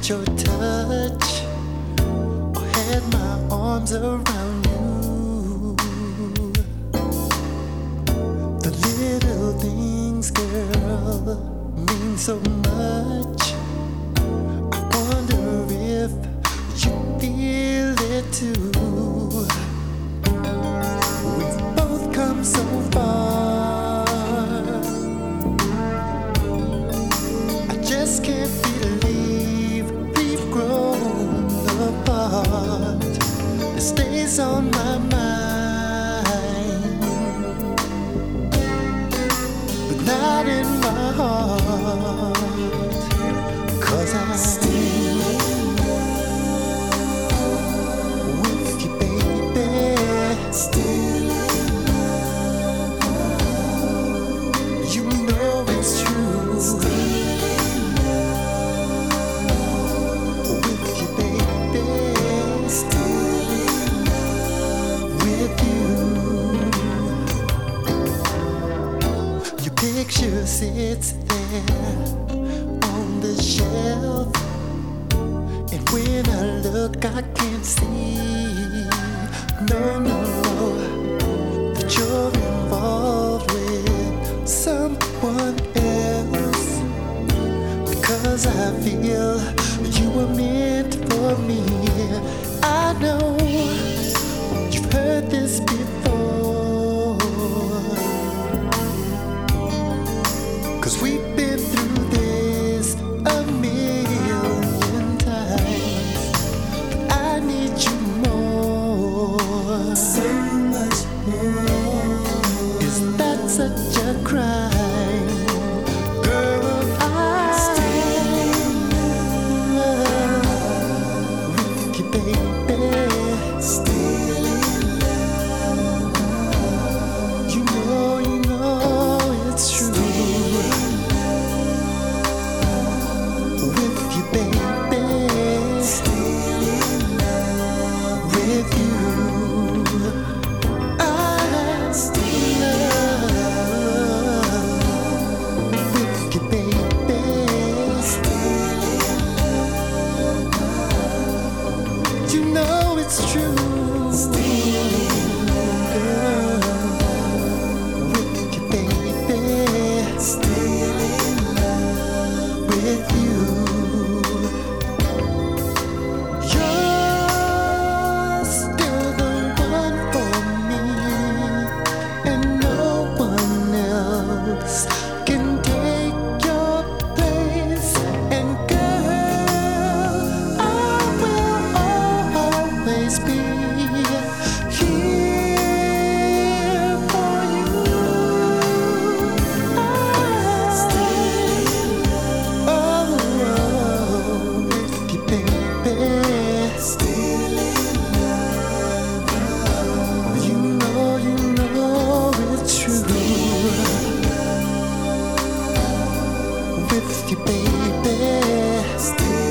your touch or had my arms around you. The little things, girl, mean so much. I wonder if you feel it too. We've both come so far. I just can't believe we've grown apart. It stays on my mind, but not in my heart. 'Cause I'm still in love with you, baby. Still in love. You know it's true. Still in love with you, baby. Still in love with you. Your picture sits there on the shelf, and when I look I can't see, no, that you're involved with someone else, because I feel you were meant for me. I know you've heard this before, 'cause we've been through this a million times. But I need you more, so much more. Is that such a crime? Girl, I still in love with you, baby. Still in love. You know it's true. With you, baby. Still in love with you. I'm still in love with you, baby. Still in love. You know it's true. Still in love with you, baby. Still in love with you. You're still the one for me, and no one else can take your place. And girl, I will always be here for you. I'm still in love with you, baby. Still in love. You know it's true. With you, baby. Still